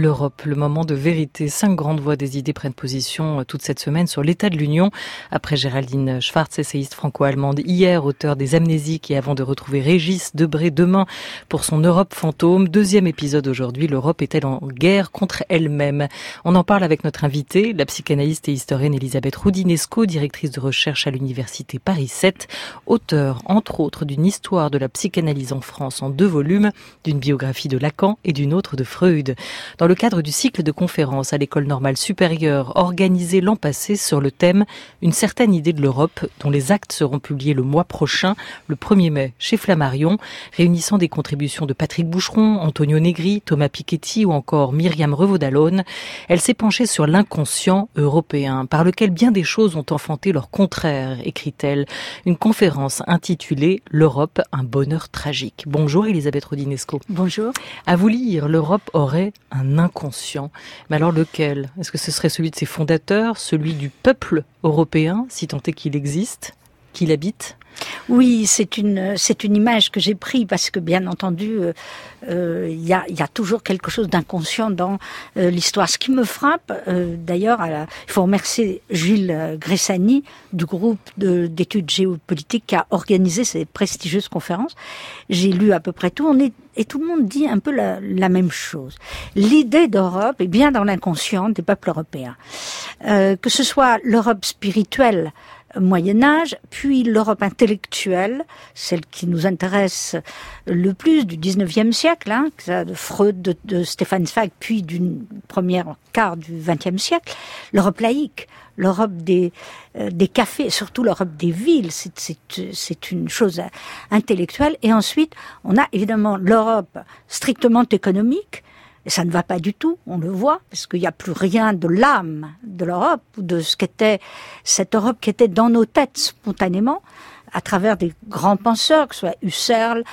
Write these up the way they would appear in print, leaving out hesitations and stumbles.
L'Europe, le moment de vérité. 5 grandes voix des idées prennent position toute cette semaine sur l'état de l'Union. Après Géraldine Schwartz, essayiste franco-allemande, hier auteur des Amnésiques, et avant de retrouver Régis Debray demain pour son Europe fantôme. Deuxième épisode aujourd'hui, l'Europe est-elle en guerre contre elle-même? On en parle avec notre invitée, la psychanalyste et historienne Elisabeth Roudinesco, directrice de recherche à l'université Paris 7, auteure entre autres d'une histoire de la psychanalyse en France en 2 volumes, d'une biographie de Lacan et d'une autre de Freud. Dans le cadre du cycle de conférences à l'École normale supérieure organisé l'an passé sur le thème « Une certaine idée de l'Europe » dont les actes seront publiés le mois prochain, le 1er mai, chez Flammarion, réunissant des contributions de Patrick Boucheron, Antonio Negri, Thomas Piketty ou encore Myriam Revaud-Dallon, elle s'est penchée sur l'inconscient européen, par lequel bien des choses ont enfanté leur contraire, écrit-elle. Une conférence intitulée « L'Europe, un bonheur tragique ». Bonjour Elisabeth Roudinesco. Bonjour. À vous lire, l'Europe aurait un inconscient. Mais alors lequel? Est-ce que ce serait celui de ses fondateurs, celui du peuple européen, si tant est qu'il existe, qu'il habite? Oui, c'est une image que j'ai prise parce que bien entendu, il y a toujours quelque chose d'inconscient dans l'histoire. Ce qui me frappe, d'ailleurs, il faut remercier Gilles Gressani du groupe d'études géopolitiques qui a organisé ces prestigieuses conférences. J'ai lu à peu près tout. Et tout le monde dit un peu la même chose. L'idée d'Europe est bien dans l'inconscient des peuples européens. Que ce soit l'Europe spirituelle, Moyen-Âge, puis l'Europe intellectuelle, celle qui nous intéresse le plus du 19e siècle, de Freud, de Stefan Zweig, puis d'une première quart du 20e siècle, l'Europe laïque, l'Europe des cafés, surtout l'Europe des villes, c'est une chose intellectuelle. Et ensuite, on a évidemment l'Europe strictement économique. Et ça ne va pas du tout, on le voit, parce qu'il n'y a plus rien de l'âme de l'Europe, ou de ce qu'était cette Europe qui était dans nos têtes spontanément, à travers des grands penseurs, que ce soit Husserl,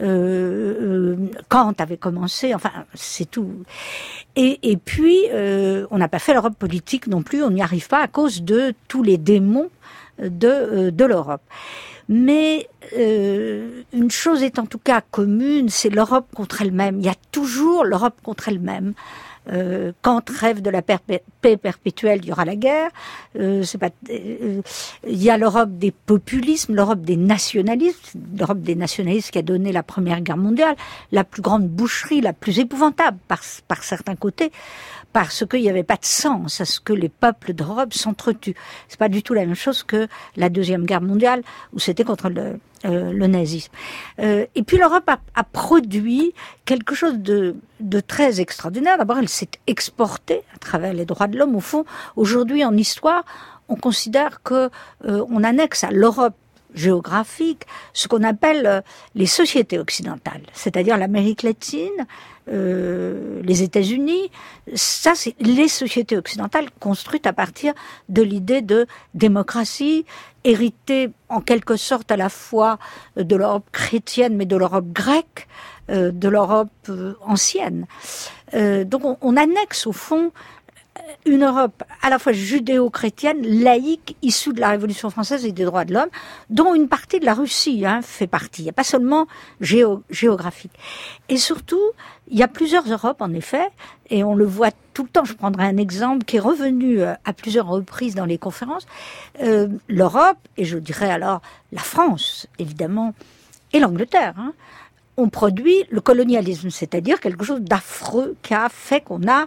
Kant avait commencé, enfin, c'est tout. Et puis, on n'a pas fait l'Europe politique non plus, on n'y arrive pas à cause de tous les démons de l'Europe. Mais une chose est en tout cas commune, c'est l'Europe contre elle-même. Il y a toujours l'Europe contre elle-même. Kant rêve de la paix perpétuelle, il y aura la guerre. Il y a l'Europe des populismes, l'Europe des nationalistes qui a donné la Première Guerre mondiale, la plus grande boucherie, la plus épouvantable par certains côtés, parce qu'il n'y avait pas de sens à ce que les peuples d'Europe s'entretuent. C'est pas du tout la même chose que la Deuxième Guerre mondiale, où c'était contre le nazisme. Et puis l'Europe a produit quelque chose de très extraordinaire. D'abord, elle s'est exportée à travers les droits de l'homme. Au fond, aujourd'hui, en histoire, on considère que on annexe à l'Europe géographique ce qu'on appelle les sociétés occidentales, c'est-à-dire l'Amérique latine, les États-Unis. Ça, c'est les sociétés occidentales construites à partir de l'idée de démocratie, héritée en quelque sorte à la fois de l'Europe chrétienne, mais de l'Europe grecque, de l'Europe ancienne. Donc on annexe au fond une Europe à la fois judéo-chrétienne, laïque, issue de la Révolution française et des droits de l'homme, dont une partie de la Russie fait partie. Il n'y a pas seulement géographique. Et surtout, il y a plusieurs Europes, en effet, et on le voit tout le temps. Je prendrai un exemple qui est revenu à plusieurs reprises dans les conférences. L'Europe, et je dirais alors la France, évidemment, et l'Angleterre, ont produit le colonialisme, c'est-à-dire quelque chose d'affreux qui a fait qu'on a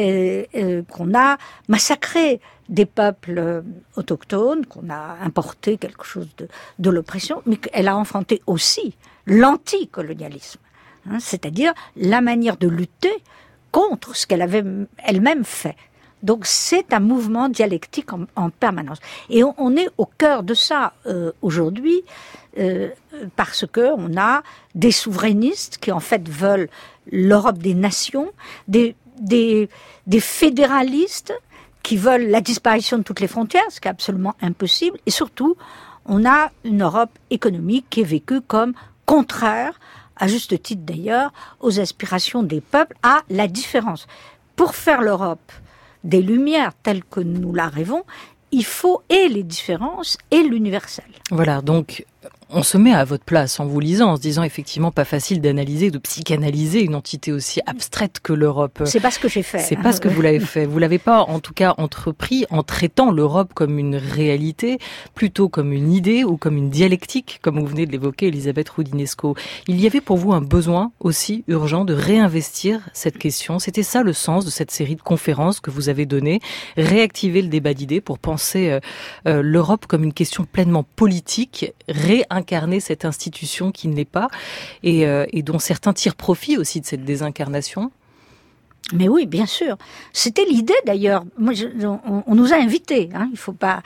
massacré des peuples autochtones, qu'on a importé quelque chose de l'oppression, mais qu'elle a enfanté aussi l'anticolonialisme, c'est-à-dire la manière de lutter contre ce qu'elle avait elle-même fait. Donc c'est un mouvement dialectique en permanence. Et on est au cœur de ça aujourd'hui, parce que on a des souverainistes qui en fait veulent l'Europe des nations, des fédéralistes qui veulent la disparition de toutes les frontières, ce qui est absolument impossible. Et surtout, on a une Europe économique qui est vécue comme contraire, à juste titre d'ailleurs, aux aspirations des peuples, à la différence. Pour faire l'Europe des Lumières telles que nous la rêvons, il faut et les différences et l'universel. Voilà, donc on se met à votre place en vous lisant, en se disant effectivement pas facile d'analyser, de psychanalyser une entité aussi abstraite que l'Europe. C'est pas ce que j'ai fait. C'est pas ce que vous l'avez fait. Vous l'avez pas, en tout cas, entrepris en traitant l'Europe comme une réalité, plutôt comme une idée ou comme une dialectique, comme vous venez de l'évoquer, Elisabeth Roudinesco. Il y avait pour vous un besoin aussi urgent de réinvestir cette question. C'était ça le sens de cette série de conférences que vous avez donnée, réactiver le débat d'idées pour penser l'Europe comme une question pleinement politique, réincarner cette institution qui ne l'est pas et dont certains tirent profit aussi de cette désincarnation. Mais oui, bien sûr. C'était l'idée d'ailleurs. Moi, on nous a invités. Il faut pas.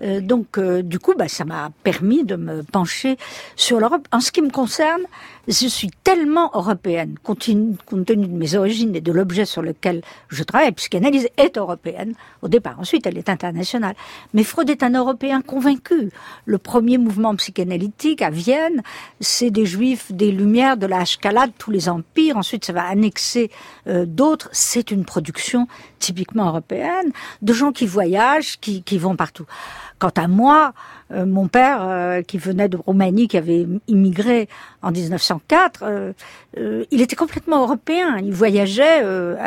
Du coup, ça m'a permis de me pencher sur l'Europe. En ce qui me concerne, je suis tellement européenne, compte tenu de mes origines et de l'objet sur lequel je travaille. Psychanalyse est européenne au départ. Ensuite, elle est internationale. Mais Freud est un Européen convaincu. Le premier mouvement psychanalytique à Vienne, c'est des Juifs, des Lumières, de la Haskalah, tous les empires. Ensuite, ça va annexer d'autres. C'est une production typiquement européenne, de gens qui voyagent, qui vont partout. Quant à moi, mon père, qui venait de Roumanie, qui avait immigré en 1904, il était complètement européen. Il voyageait,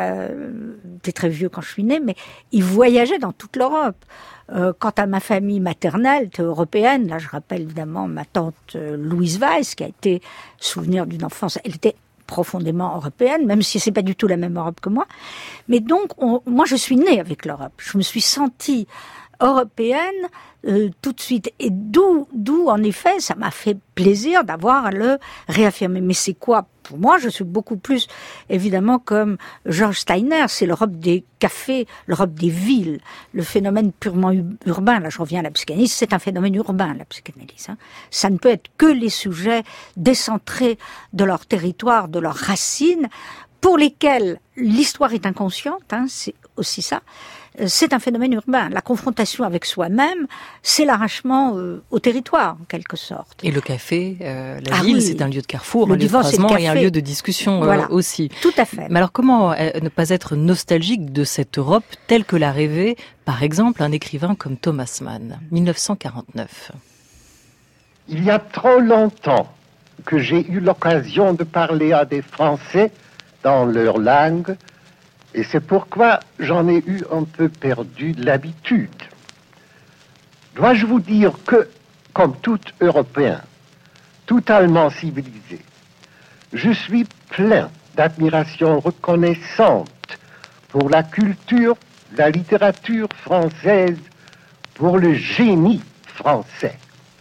il était très vieux quand je suis née, mais il voyageait dans toute l'Europe. Quant à ma famille maternelle, européenne, là je rappelle évidemment ma tante Louise Weiss, qui a été souvenir d'une enfance, elle était profondément européenne, même si c'est pas du tout la même Europe que moi. Mais donc, moi, je suis née avec l'Europe. Je me suis sentie européenne tout de suite. Et d'où, en effet, ça m'a fait plaisir d'avoir à le réaffirmer. Mais c'est quoi? Pour moi, je suis beaucoup plus, évidemment, comme George Steiner. C'est l'Europe des cafés, l'Europe des villes. Le phénomène purement urbain, là je reviens à la psychanalyse, c'est un phénomène urbain, la psychanalyse. Ça ne peut être que les sujets décentrés de leur territoire, de leurs racines, pour lesquels l'histoire est inconsciente, c'est aussi ça. C'est un phénomène urbain. La confrontation avec soi-même, c'est l'arrachement au territoire, en quelque sorte. Et le café, la ville, c'est un lieu de carrefour, un lieu de croisement et un lieu de discussion aussi. Tout à fait. Mais alors, comment ne pas être nostalgique de cette Europe telle que l'a rêvée, par exemple, un écrivain comme Thomas Mann, 1949 ? Il y a trop longtemps que j'ai eu l'occasion de parler à des Français dans leur langue, et c'est pourquoi j'en ai eu un peu perdu de l'habitude. Dois-je vous dire que, comme tout Européen, tout Allemand civilisé, je suis plein d'admiration reconnaissante pour la culture, la littérature française, pour le génie français.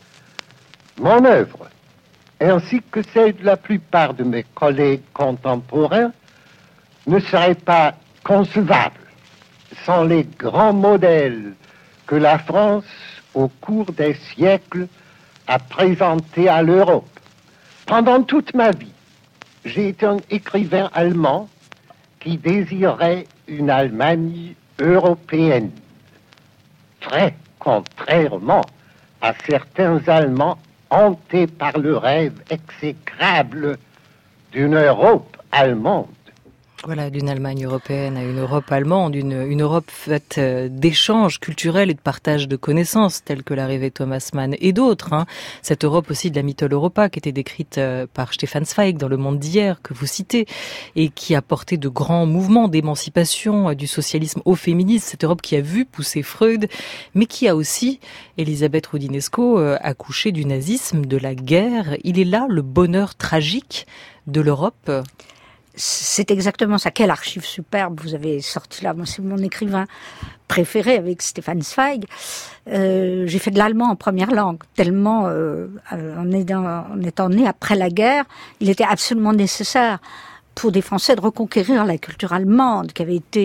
Mon œuvre, ainsi que celle de la plupart de mes collègues contemporains, ne serait pas concevable sans les grands modèles que la France, au cours des siècles, a présentés à l'Europe. Pendant toute ma vie, j'ai été un écrivain allemand qui désirait une Allemagne européenne, très contrairement à certains Allemands hantés par le rêve exécrable d'une Europe allemande. Voilà, d'une Allemagne européenne à une Europe allemande, une Europe faite d'échanges culturels et de partage de connaissances, tels que l'a rêvé Thomas Mann et d'autres. Cette Europe aussi de la Mythol Europa, qui était décrite par Stefan Zweig dans Le Monde d'hier, que vous citez, et qui a porté de grands mouvements d'émancipation du socialisme au féminisme. Cette Europe qui a vu pousser Freud, mais qui a aussi, Elisabeth Roudinesco, accouché du nazisme, de la guerre. Il est là le bonheur tragique de l'Europe. C'est exactement ça. Quelle archive superbe vous avez sorti là. Moi, c'est mon écrivain préféré avec Stefan Zweig. J'ai fait de l'allemand en première langue, tellement en étant né après la guerre, il était absolument nécessaire pour des Français de reconquérir la culture allemande qui avait été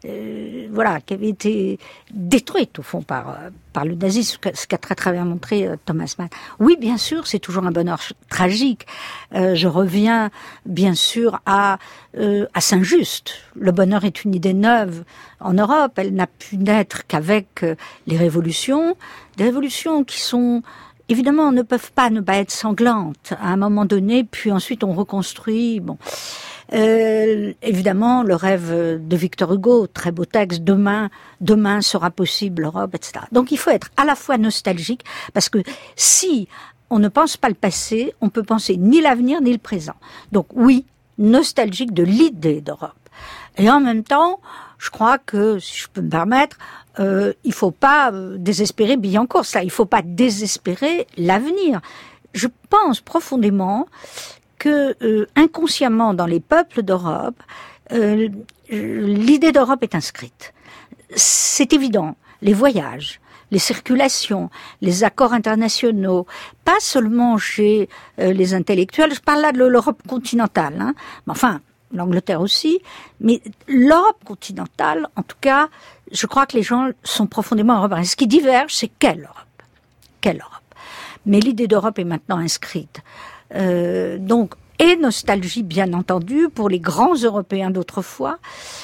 détruite au fond par le nazisme, ce qu'a très bien montré Thomas Mann. Oui, bien sûr, c'est toujours un bonheur tragique. Je reviens bien sûr à Saint-Just. Le bonheur est une idée neuve en Europe. Elle n'a pu naître qu'avec les révolutions, des révolutions qui sont évidemment ne peuvent pas ne pas être sanglantes à un moment donné, puis ensuite on reconstruit. Bon. Évidemment, le rêve de Victor Hugo, très beau texte, demain sera possible l'Europe, etc. Donc il faut être à la fois nostalgique, parce que si on ne pense pas le passé, on peut penser ni l'avenir ni le présent. Donc oui, nostalgique de l'idée d'Europe. Et en même temps, je crois que, si je peux me permettre, il faut pas désespérer Billancourt, ça, il faut pas désespérer l'avenir. Je pense profondément que inconsciemment dans les peuples d'Europe, l'idée d'Europe est inscrite. C'est évident, les voyages, les circulations, les accords internationaux, pas seulement chez les intellectuels, je parle là de l'Europe continentale, hein, mais enfin, l'Angleterre aussi, mais l'Europe continentale, en tout cas, je crois que les gens sont profondément européens. Ce qui diverge, c'est quelle Europe ? Quelle Europe ? Mais l'idée d'Europe est maintenant inscrite. Donc, et nostalgie, bien entendu, pour les grands Européens d'autrefois,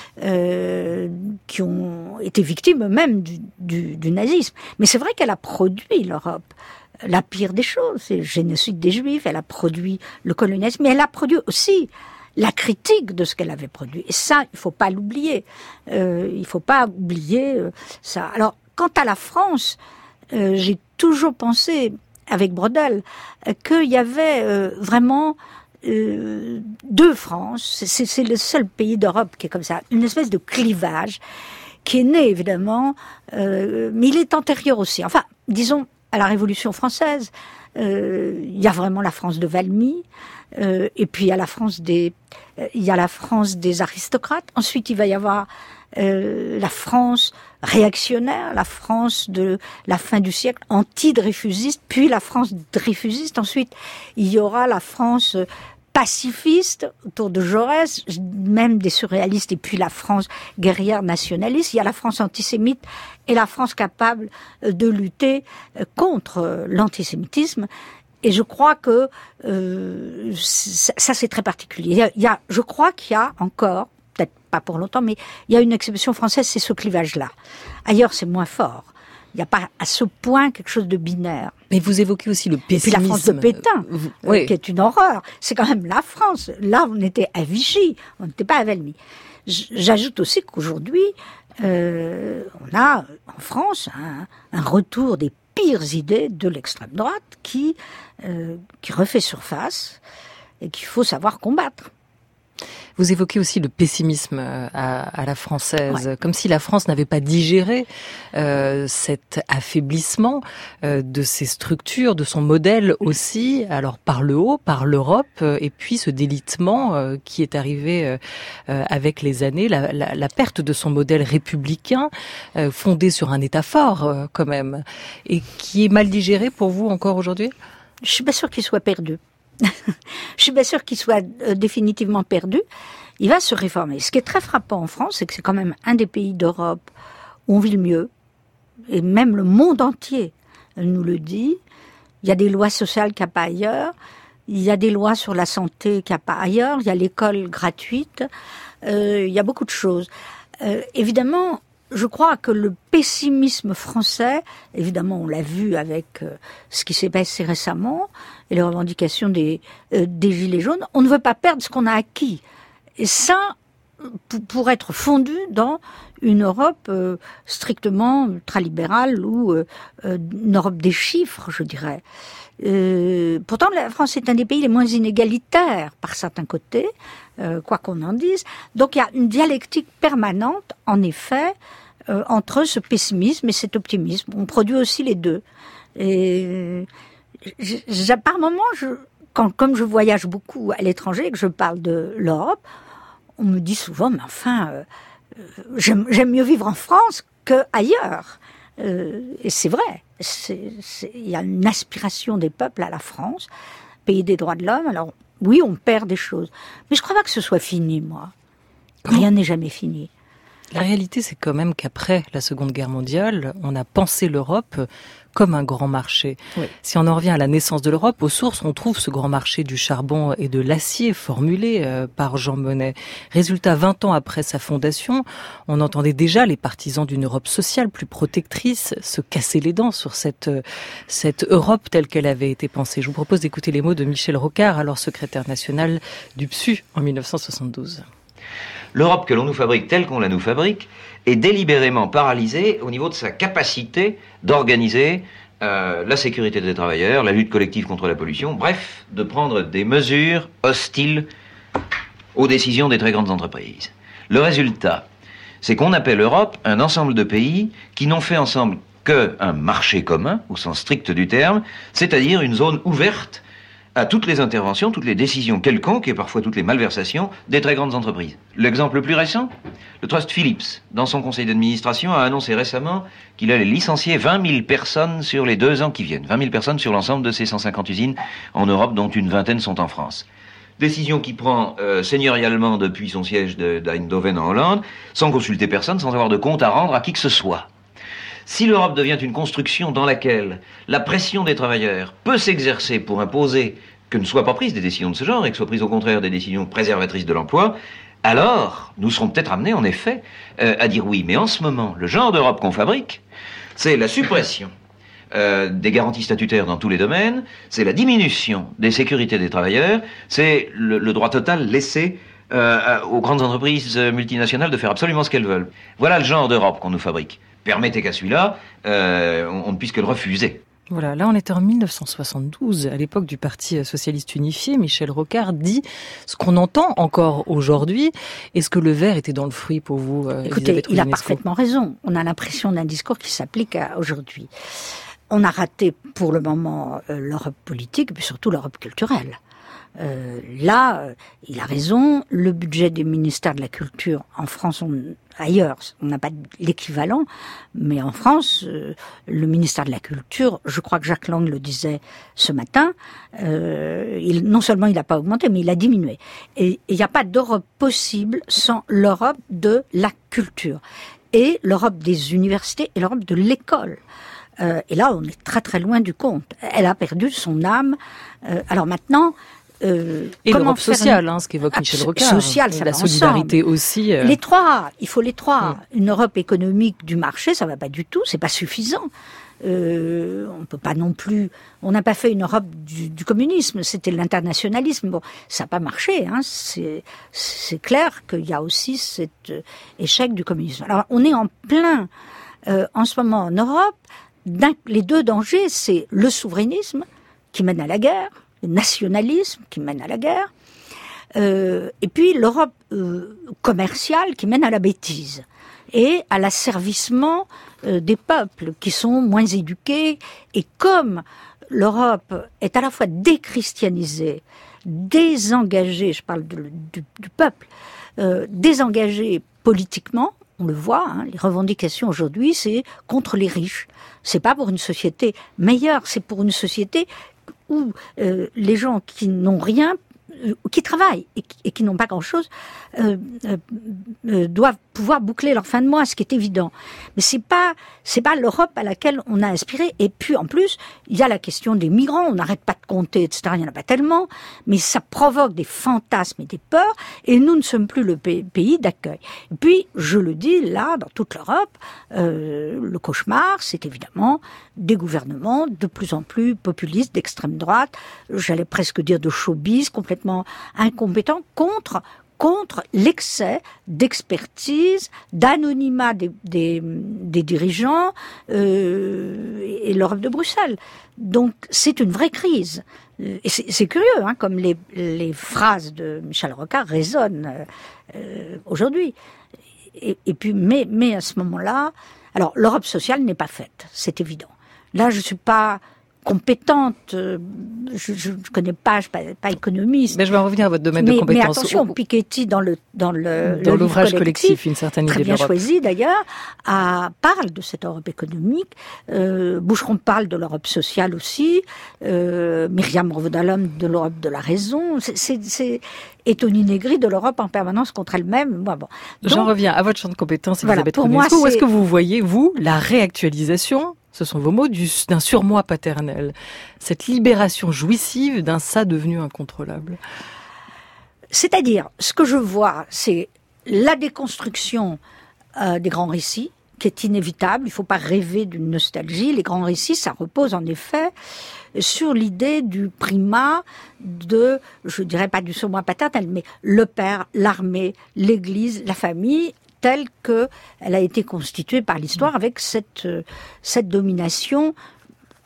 qui ont été victimes eux-mêmes du nazisme. Mais c'est vrai qu'elle a produit l'Europe. La pire des choses, c'est le génocide des Juifs, elle a produit le colonialisme, mais elle a produit aussi la critique de ce qu'elle avait produit. Et ça, il faut pas l'oublier. Il faut pas oublier ça. Alors, quant à la France, j'ai toujours pensé, avec Braudel, qu'il y avait vraiment deux France. C'est le seul pays d'Europe qui est comme ça. Une espèce de clivage qui est né, évidemment, mais il est antérieur aussi. Enfin, disons, à la Révolution française, il y a vraiment la France de Valmy, et puis il y a la France des aristocrates. Ensuite, il va y avoir la France réactionnaire, la France de la fin du siècle, anti-dreyfusiste, puis la France dreyfusiste. Ensuite, il y aura la France pacifiste autour de Jaurès, même des surréalistes, et puis la France guerrière nationaliste. Il y a la France antisémite et la France capable de lutter contre l'antisémitisme. Et je crois que ça c'est très particulier. Je crois qu'il y a encore, peut-être pas pour longtemps, mais il y a une exception française, c'est ce clivage-là. Ailleurs, c'est moins fort. Il n'y a pas à ce point quelque chose de binaire. Mais vous évoquez aussi le pessimisme. Et puis la France de Pétain, oui. Qui est une horreur. C'est quand même la France. Là, on était à Vichy, on n'était pas à Valmy. J'ajoute aussi qu'aujourd'hui, on a en France un retour des pires idées de l'extrême droite qui refait surface et qu'il faut savoir combattre. Vous évoquez aussi le pessimisme à la française, ouais. Comme si la France n'avait pas digéré cet affaiblissement de ses structures, de son modèle aussi, alors par le haut, par l'Europe, et puis ce délitement qui est arrivé avec les années, la perte de son modèle républicain, fondé sur un État fort quand même, et qui est mal digéré pour vous encore aujourd'hui ? Je suis pas sûre qu'il soit perdu. Je suis pas sûre qu'il soit définitivement perdu. Il va se réformer. Ce qui est très frappant en France, c'est que c'est quand même un des pays d'Europe où on vit le mieux. Et même le monde entier nous le dit. Il y a des lois sociales qu'il n'y a pas ailleurs. Il y a des lois sur la santé qu'il n'y a pas ailleurs. Il y a l'école gratuite. Il y a beaucoup de choses. Évidemment, je crois que le pessimisme français, évidemment, on l'a vu avec ce qui s'est passé récemment et les revendications des Gilets jaunes, on ne veut pas perdre ce qu'on a acquis. Et ça, pour être fondu dans une Europe strictement ultralibérale ou une Europe des chiffres, je dirais. Pourtant, la France est un des pays les moins inégalitaires par certains côtés, quoi qu'on en dise. Donc, il y a une dialectique permanente, en effet, entre ce pessimisme et cet optimisme. On produit aussi les deux. Et par moments, comme je voyage beaucoup à l'étranger et que je parle de l'Europe, on me dit souvent, mais enfin, j'aime mieux vivre en France qu'ailleurs. Et c'est vrai. Il y a une aspiration des peuples à la France, pays des droits de l'homme. Alors, oui, on perd des choses. Mais je ne crois pas que ce soit fini, moi. Rien n'est jamais fini. La réalité, c'est quand même qu'après la Seconde Guerre mondiale, on a pensé l'Europe comme un grand marché. Oui. Si on en revient à la naissance de l'Europe, aux sources, on trouve ce grand marché du charbon et de l'acier formulé par Jean Monnet. Résultat, 20 ans après sa fondation, on entendait déjà les partisans d'une Europe sociale plus protectrice se casser les dents sur cette Europe telle qu'elle avait été pensée. Je vous propose d'écouter les mots de Michel Rocard, alors secrétaire national du PSU en 1972. L'Europe que l'on nous fabrique telle qu'on la nous fabrique est délibérément paralysée au niveau de sa capacité d'organiser la sécurité des travailleurs, la lutte collective contre la pollution, bref, de prendre des mesures hostiles aux décisions des très grandes entreprises. Le résultat, c'est qu'on appelle Europe un ensemble de pays qui n'ont fait ensemble qu'un marché commun, au sens strict du terme, c'est-à-dire une zone ouverte à toutes les interventions, toutes les décisions quelconques et parfois toutes les malversations des très grandes entreprises. L'exemple le plus récent, le Trust Philips, dans son conseil d'administration, a annoncé récemment qu'il allait licencier 20 000 personnes sur les 2 ans qui viennent. 20 000 personnes sur l'ensemble de ses 150 usines en Europe, dont une vingtaine sont en France. Décision qui prend seigneurialement depuis son siège d'Eindhoven en Hollande, sans consulter personne, sans avoir de compte à rendre à qui que ce soit. Si l'Europe devient une construction dans laquelle la pression des travailleurs peut s'exercer pour imposer que ne soient pas prises des décisions de ce genre et que soient prises au contraire des décisions préservatrices de l'emploi, alors nous serons peut-être amenés en effet à dire oui. Mais en ce moment, le genre d'Europe qu'on fabrique, c'est la suppression des garanties statutaires dans tous les domaines, c'est la diminution des sécurités des travailleurs, c'est le droit total laissé aux grandes entreprises multinationales de faire absolument ce qu'elles veulent. Voilà le genre d'Europe qu'on nous fabrique. Permettez qu'à celui-là, on ne puisse que le refuser. Voilà, là on était en 1972, à l'époque du Parti socialiste unifié. Michel Rocard dit ce qu'on entend encore aujourd'hui. Est-ce que le verre était dans le fruit pour vous, Écoutez, il a parfaitement raison. On a l'impression d'un discours qui s'applique à aujourd'hui. On a raté pour le moment l'Europe politique, mais surtout l'Europe culturelle. Là, il a raison, le budget des ministères de la Culture en France, ailleurs, on n'a pas l'équivalent, mais en France, le ministère de la Culture, je crois que Jacques Lang le disait ce matin, non seulement il n'a pas augmenté, mais il a diminué. Et il n'y a pas d'Europe possible sans l'Europe de la culture, et l'Europe des universités, et l'Europe de l'école. Et là, on est très très loin du compte. Elle a perdu son âme. Alors maintenant... et l'Europe sociale, ce qu'évoque Michel Rocard. Sociale, ça la va solidarité ensemble. Aussi. Les trois, il faut les trois. Une Europe économique du marché, ça va pas du tout, c'est pas suffisant. On peut pas non plus. On n'a pas fait une Europe du communisme, c'était l'internationalisme. Bon, ça n'a pas marché. C'est clair qu'il y a aussi cet échec du communisme. Alors, on est en plein en ce moment en Europe. Les deux dangers, c'est le souverainisme qui mène à la guerre. Le nationalisme qui mène à la guerre, et puis l'Europe commerciale qui mène à la bêtise et à l'asservissement des peuples qui sont moins éduqués. Et comme l'Europe est à la fois déchristianisée, désengagée, je parle du peuple, désengagée politiquement, on le voit, les revendications aujourd'hui, c'est contre les riches. C'est pas pour une société meilleure, c'est pour une société où les gens qui n'ont rien, qui travaillent et qui n'ont pas grand-chose, doivent pouvoir boucler leur fin de mois, ce qui est évident. Mais c'est pas l'Europe à laquelle on a aspiré. Et puis en plus, il y a la question des migrants. On n'arrête pas de compter, etc. Il n'y en a pas tellement, mais ça provoque des fantasmes et des peurs. Et nous ne sommes plus le pays d'accueil. Et puis, je le dis là, dans toute l'Europe, le cauchemar, c'est évidemment des gouvernements de plus en plus populistes, d'extrême droite, j'allais presque dire de showbiz, complètement incompétents contre l'excès d'expertise, d'anonymat des dirigeants et l'Europe de Bruxelles. Donc c'est une vraie crise. Et c'est curieux, comme les phrases de Michel Rocard résonnent aujourd'hui. Et puis, mais à ce moment-là, alors l'Europe sociale n'est pas faite, c'est évident. Là, je suis pas compétente, je connais pas, je suis pas économiste. Mais je vais en revenir à votre domaine de compétences. Mais attention, Piketty dans l'ouvrage collectif, une certaine idée de l'Europe. Très bien choisi d'ailleurs, parle de cette Europe économique. Boucheron parle de l'Europe sociale aussi. Myriam Rovdalom de l'Europe de la raison. Et Tony Negri de l'Europe en permanence contre elle-même. Bon. J'en reviens à votre champ de compétences, Elisabeth pour moi, Ronesco. Où est-ce que vous voyez, vous, la réactualisation, ce sont vos mots, d'un surmoi paternel, cette libération jouissive d'un ça devenu incontrôlable? C'est-à-dire, ce que je vois, c'est la déconstruction des grands récits, qui est inévitable. Il ne faut pas rêver d'une nostalgie. Les grands récits, ça repose en effet sur l'idée du primat de, je dirais pas du surmoi paternel, mais le père, l'armée, l'église, la famille, telle que elle a été constituée par l'histoire avec cette domination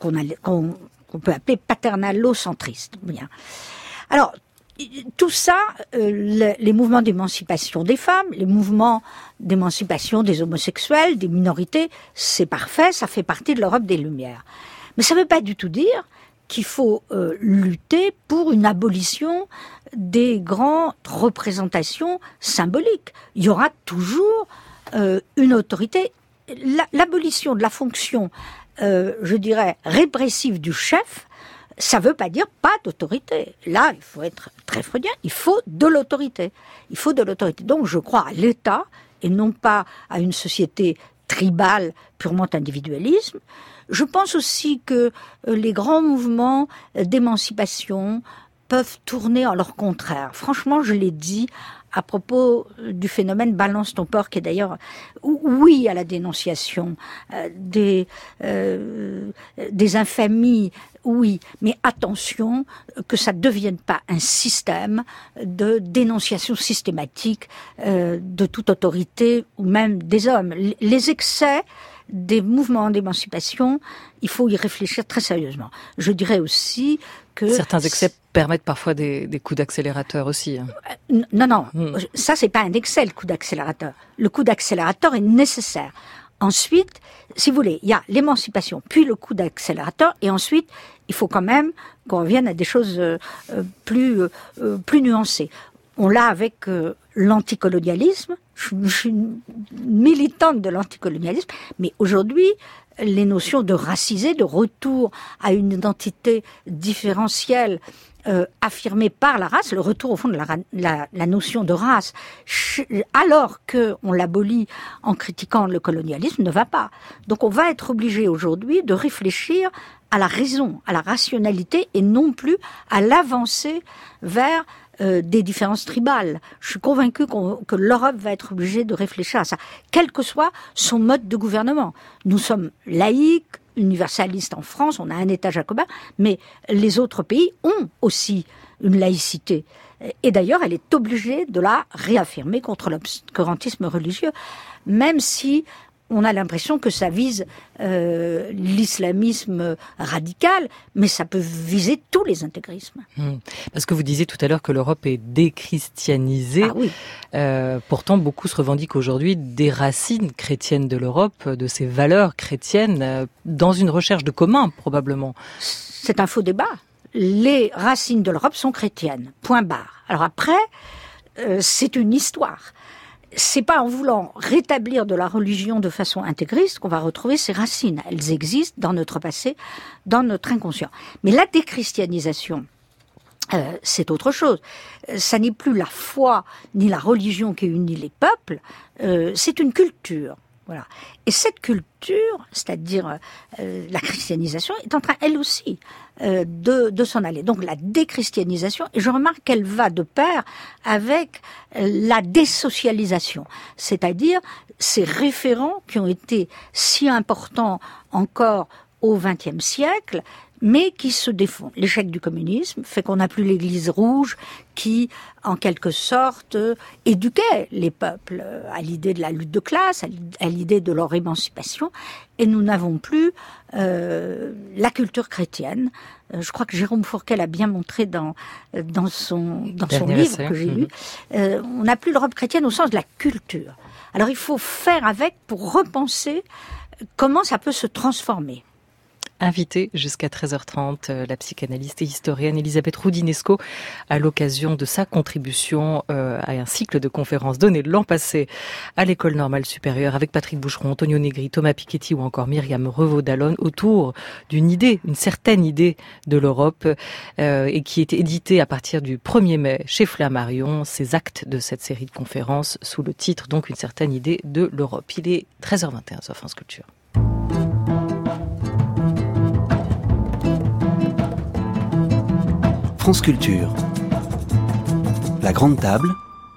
qu'on peut appeler paternalo-centriste. Bien. Alors, tout ça, les mouvements d'émancipation des femmes, les mouvements d'émancipation des homosexuels, des minorités, c'est parfait, ça fait partie de l'Europe des Lumières. Mais ça ne veut pas du tout dire qu'il faut lutter pour une abolition des grandes représentations symboliques. Il y aura toujours une autorité. L'abolition de la fonction, je dirais, répressive du chef, ça ne veut pas dire pas d'autorité. Là, il faut être très freudien, il faut de l'autorité. Il faut de l'autorité. Donc je crois à l'État et non pas à une société tribale, purement individualisme. Je pense aussi que les grands mouvements d'émancipation peuvent tourner en leur contraire. Franchement, je l'ai dit à propos du phénomène balance ton porc, qui est d'ailleurs oui à la dénonciation des infamies, oui, mais attention que ça ne devienne pas un système de dénonciation systématique de toute autorité ou même des hommes. Les excès des mouvements d'émancipation, il faut y réfléchir très sérieusement. Je dirais aussi que certains excès permettent parfois des coups d'accélérateur aussi. Non, ça c'est pas un excès, le coup d'accélérateur. Le coup d'accélérateur est nécessaire. Ensuite, si vous voulez, il y a l'émancipation, puis le coup d'accélérateur, et ensuite, il faut quand même qu'on revienne à des choses plus nuancées. On l'a avec l'anticolonialisme. Je suis une militante de l'anticolonialisme, mais aujourd'hui, les notions de racisé, de retour à une identité différentielle affirmée par la race, le retour au fond de la notion de race, alors qu'on l'abolit en critiquant le colonialisme, ne va pas. Donc on va être obligé aujourd'hui de réfléchir à la raison, à la rationalité, et non plus à l'avancée vers des différences tribales. Je suis convaincue que l'Europe va être obligée de réfléchir à ça, quel que soit son mode de gouvernement. Nous sommes laïcs, universalistes en France, on a un État jacobin, mais les autres pays ont aussi une laïcité. Et d'ailleurs, elle est obligée de la réaffirmer contre l'obscurantisme religieux, même si on a l'impression que ça vise l'islamisme radical, mais ça peut viser tous les intégrismes. Parce que vous disiez tout à l'heure que l'Europe est déchristianisée. Ah oui. Pourtant, beaucoup se revendiquent aujourd'hui des racines chrétiennes de l'Europe, de ses valeurs chrétiennes, dans une recherche de commun, probablement. C'est un faux débat. Les racines de l'Europe sont chrétiennes. Point barre. Alors après, c'est une histoire. C'est pas en voulant rétablir de la religion de façon intégriste qu'on va retrouver ces racines. Elles existent dans notre passé, dans notre inconscient. Mais la déchristianisation, c'est autre chose. Ça n'est plus la foi ni la religion qui unit les peuples, c'est une culture. Voilà. Et cette culture, c'est-à-dire la christianisation, est en train, elle aussi, de s'en aller. Donc la déchristianisation, et je remarque qu'elle va de pair avec la désocialisation, c'est-à-dire ces référents qui ont été si importants encore au XXe siècle, mais qui se défont. L'échec du communisme fait qu'on n'a plus l'Église rouge qui, en quelque sorte, éduquait les peuples à l'idée de la lutte de classe, à l'idée de leur émancipation, et nous n'avons plus la culture chrétienne. Je crois que Jérôme Fourquet l'a bien montré dans son livre que j'ai lu. On n'a plus l'Europe chrétienne au sens de la culture. Alors il faut faire avec pour repenser comment ça peut se transformer. Invitée jusqu'à 13h30, la psychanalyste et historienne Elisabeth Roudinesco, à l'occasion de sa contribution à un cycle de conférences données l'an passé à l'École normale supérieure avec Patrick Boucheron, Antonio Negri, Thomas Piketty ou encore Myriam Revaud-Dallon autour d'une idée, une certaine idée de l'Europe et qui est éditée à partir du 1er mai chez Flammarion, ces actes de cette série de conférences sous le titre donc Une certaine idée de l'Europe. Il est 13h21 sur France Culture. France Culture. La grande table.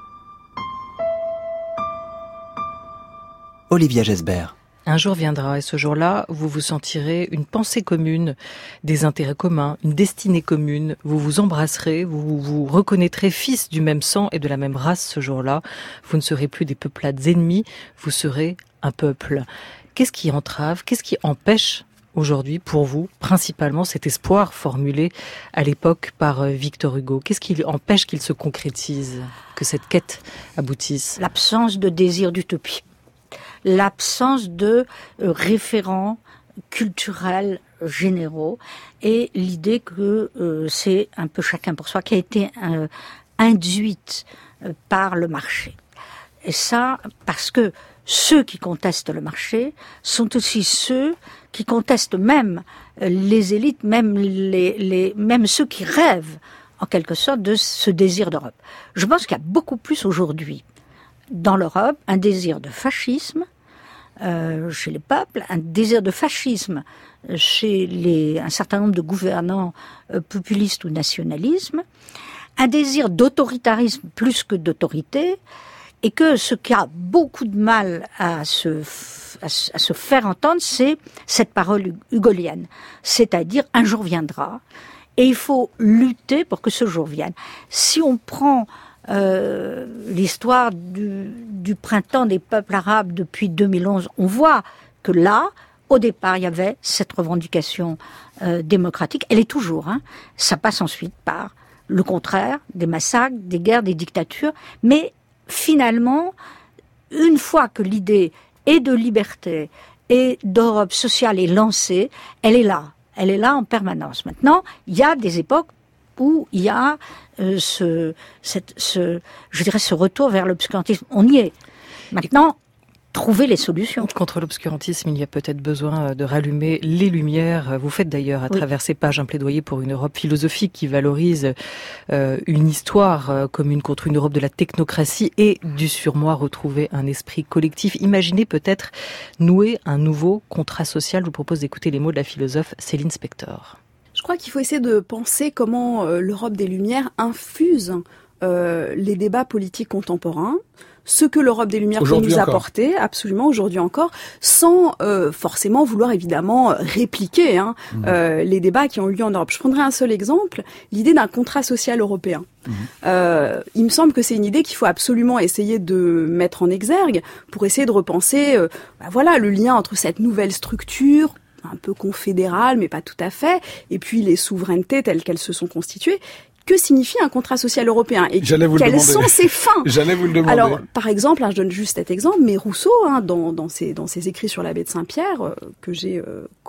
Olivia Gesbert. Un jour viendra et ce jour-là, vous vous sentirez une pensée commune, des intérêts communs, une destinée commune. Vous vous embrasserez, vous vous reconnaîtrez fils du même sang et de la même race ce jour-là. Vous ne serez plus des peuplades ennemies, vous serez un peuple. Qu'est-ce qui entrave, qu'est-ce qui empêche aujourd'hui pour vous, principalement cet espoir formulé à l'époque par Victor Hugo? Qu'est-ce qui empêche qu'il se concrétise, que cette quête aboutisse? L'absence de désir d'utopie, l'absence de référents culturels généraux et l'idée que c'est un peu chacun pour soi qui a été induite par le marché. Et ça, parce que ceux qui contestent le marché sont aussi ceux qui contestent même les élites, même ceux qui rêvent, en quelque sorte, de ce désir d'Europe. Je pense qu'il y a beaucoup plus aujourd'hui, dans l'Europe, un désir de fascisme chez les peuples, un désir de fascisme chez un certain nombre de gouvernants populistes ou nationalisme, un désir d'autoritarisme plus que d'autorité, et que ce qui a beaucoup de mal à se faire entendre, c'est cette parole hugolienne. C'est-à-dire, un jour viendra, et il faut lutter pour que ce jour vienne. Si on prend l'histoire du printemps des peuples arabes depuis 2011, on voit que là, au départ, il y avait cette revendication démocratique. Elle est toujours. Ça passe ensuite par le contraire, des massacres, des guerres, des dictatures, mais finalement, une fois que l'idée et de liberté et d'Europe sociale est lancée, elle est là. Elle est là en permanence. Maintenant, il y a des époques où il y a ce retour vers l'obscurantisme. On y est. Maintenant, trouver les solutions. Contre l'obscurantisme, il y a peut-être besoin de rallumer les lumières. Vous faites d'ailleurs à travers ces pages un plaidoyer pour une Europe philosophique qui valorise une histoire commune contre une Europe de la technocratie et du surmoi, retrouver un esprit collectif. Imaginez peut-être nouer un nouveau contrat social. Je vous propose d'écouter les mots de la philosophe Céline Spector. Je crois qu'il faut essayer de penser comment l'Europe des Lumières infuse les débats politiques contemporains, ce que l'Europe des Lumières peut nous apporter, absolument, aujourd'hui encore, sans forcément vouloir évidemment répliquer les débats qui ont eu lieu en Europe. Je prendrai un seul exemple, l'idée d'un contrat social européen. Il me semble que c'est une idée qu'il faut absolument essayer de mettre en exergue pour essayer de repenser le lien entre cette nouvelle structure un peu confédérale, mais pas tout à fait, et puis les souverainetés telles qu'elles se sont constituées. Que signifie un contrat social européen et quelles sont ses fins? J'allais vous le demander. Alors, par exemple, je donne juste cet exemple, mais Rousseau, dans ses écrits sur l'abbé de Saint-Pierre, que j'ai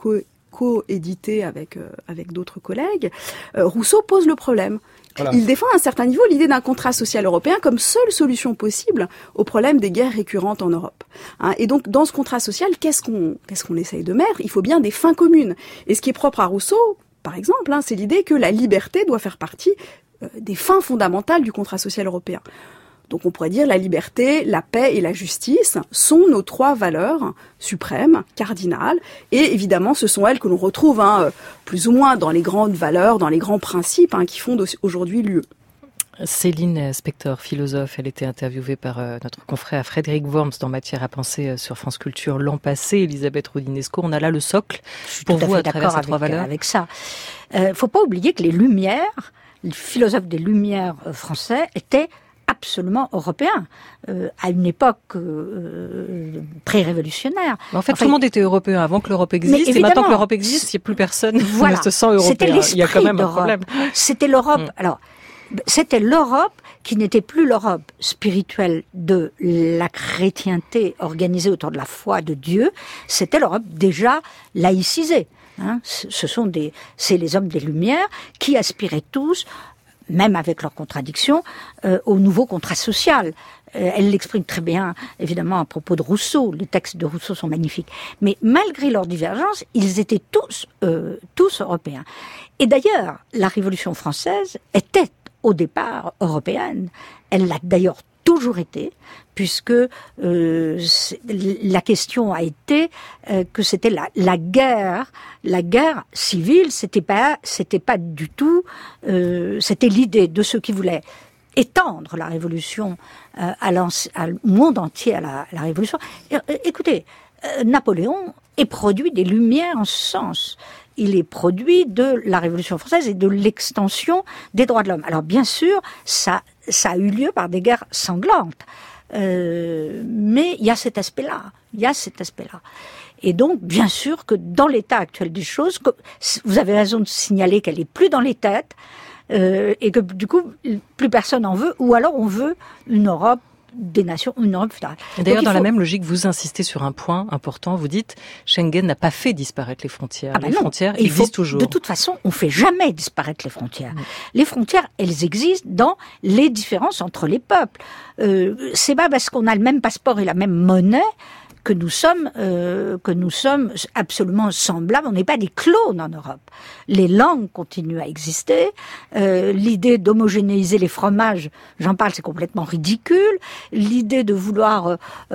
co-édité avec d'autres collègues, Rousseau pose le problème. Voilà. Il défend à un certain niveau l'idée d'un contrat social européen comme seule solution possible au problème des guerres récurrentes en Europe. Et donc, dans ce contrat social, qu'est-ce qu'on essaye de mettre? Il faut bien des fins communes. Et ce qui est propre à Rousseau, par exemple, c'est l'idée que la liberté doit faire partie des fins fondamentales du contrat social européen. Donc on pourrait dire la liberté, la paix et la justice sont nos trois valeurs suprêmes, cardinales, et évidemment ce sont elles que l'on retrouve plus ou moins dans les grandes valeurs, dans les grands principes qui font aujourd'hui l'UE. Céline Spector, philosophe, elle était interviewée par notre confrère Frédéric Worms dans Matière à penser sur France Culture l'an passé. Elisabeth Rodinesco, on a là le socle pour vous à travers ces trois valeurs. Avec ça, faut pas oublier que les Lumières, les philosophes des Lumières français étaient absolument européen, à une époque pré-révolutionnaire. En fait, tout le monde était européen avant que l'Europe existe, et maintenant que l'Europe existe, il n'y a plus personne qui ne se sent européen. C'était l'esprit il y a quand même d'Europe. Un problème. C'était l'Europe. Alors, c'était l'Europe qui n'était plus l'Europe spirituelle de la chrétienté organisée autour de la foi de Dieu, c'était l'Europe déjà laïcisée. C'est les hommes des Lumières qui aspiraient tous, même avec leurs contradictions, au nouveau contrat social. Elle l'exprime très bien, évidemment, à propos de Rousseau. Les textes de Rousseau sont magnifiques. Mais malgré leurs divergences, ils étaient tous européens. Et d'ailleurs, la Révolution française était au départ européenne. Elle l'a d'ailleurs toujours été, puisque la question a été que c'était la guerre civile, c'était pas du tout, c'était l'idée de ceux qui voulaient étendre la révolution au monde entier, à la révolution. Écoutez, Napoléon est produit des Lumières en ce sens. Il est produit de la Révolution française et de l'extension des droits de l'homme. Alors bien sûr, ça a eu lieu par des guerres sanglantes. Mais il y a cet aspect-là. Et donc, bien sûr que dans l'état actuel des choses, vous avez raison de signaler qu'elle est plus dans les têtes, et que du coup, plus personne en veut, ou alors on veut une Europe des nations, une Europe fédérale. D'ailleurs, dans la même logique, vous insistez sur un point important. Vous dites, Schengen n'a pas fait disparaître les frontières. Les frontières existent toujours. De toute façon, on fait jamais disparaître les frontières. Les frontières, elles existent dans les différences entre les peuples. C'est pas parce qu'on a le même passeport et la même monnaie que nous sommes absolument semblables. On n'est pas des clones en Europe. Les langues continuent à exister. L'idée d'homogénéiser les fromages, j'en parle, c'est complètement ridicule. L'idée de vouloir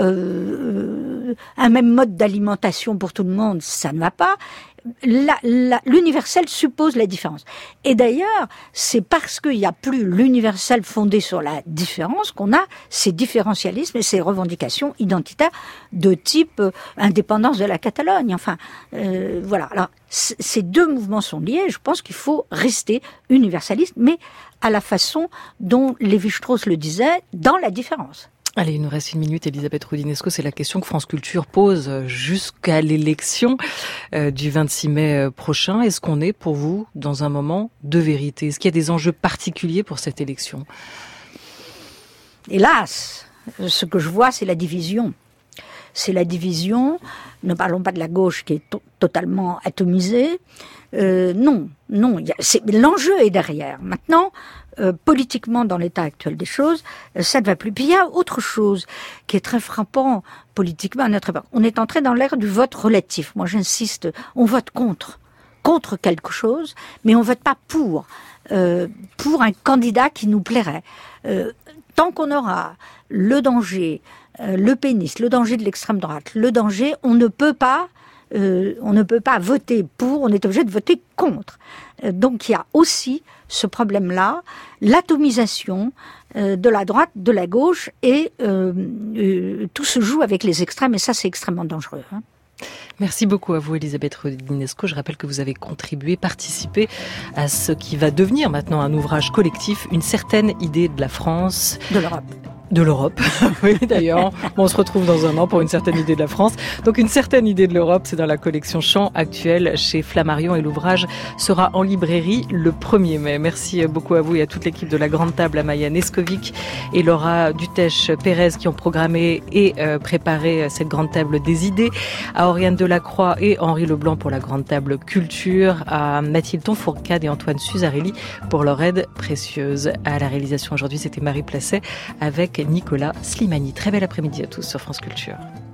un même mode d'alimentation pour tout le monde, ça ne va pas. L'universel suppose la différence. Et d'ailleurs, c'est parce qu'il n'y a plus l'universel fondé sur la différence qu'on a ces différentialismes et ces revendications identitaires de type indépendance de la Catalogne. Enfin, voilà. Alors, ces deux mouvements sont liés. Je pense qu'il faut rester universaliste, mais à la façon dont Lévi-Strauss le disait, dans la différence. Allez, il nous reste 1 minute, Elisabeth Roudinesco. C'est la question que France Culture pose jusqu'à l'élection du 26 mai prochain. Est-ce qu'on est, pour vous, dans un moment de vérité? Est-ce qu'il y a des enjeux particuliers pour cette élection? Hélas, ce que je vois, c'est la division. C'est la division. Ne parlons pas de la gauche qui est totalement atomisée. Non. L'enjeu est derrière. Maintenant, politiquement, dans l'état actuel des choses, ça ne va plus. Puis il y a autre chose qui est très frappant politiquement à notre époque. On est entré dans l'ère du vote relatif. Moi, j'insiste, on vote contre quelque chose, mais on vote pas pour un candidat qui nous plairait. Tant qu'on aura le danger, le pénis, le danger de l'extrême droite, le danger, on ne peut pas voter pour, on est obligé de voter contre. Donc il y a aussi ce problème-là, l'atomisation de la droite, de la gauche, et tout se joue avec les extrêmes, et ça c'est extrêmement dangereux. Merci beaucoup à vous, Elisabeth Roudinesco. Je rappelle que vous avez participé à ce qui va devenir maintenant un ouvrage collectif, une certaine idée de la France. De l'Europe, oui d'ailleurs. On se retrouve dans un an pour une certaine idée de la France. Donc une certaine idée de l'Europe, c'est dans la collection Champs actuelle chez Flammarion, et l'ouvrage sera en librairie le 1er mai. Merci beaucoup à vous et à toute l'équipe de la Grande Table, à Maya Neskovic et Laura Dutèche-Pérez qui ont programmé et préparé cette Grande Table des idées, à Oriane Delacroix et Henri Leblanc pour la Grande Table Culture, à Mathilde Tonfourcade et Antoine Suzarelli pour leur aide précieuse. À la réalisation aujourd'hui, c'était Marie Placet avec Nicolas Slimani. Très bel après-midi à tous sur France Culture.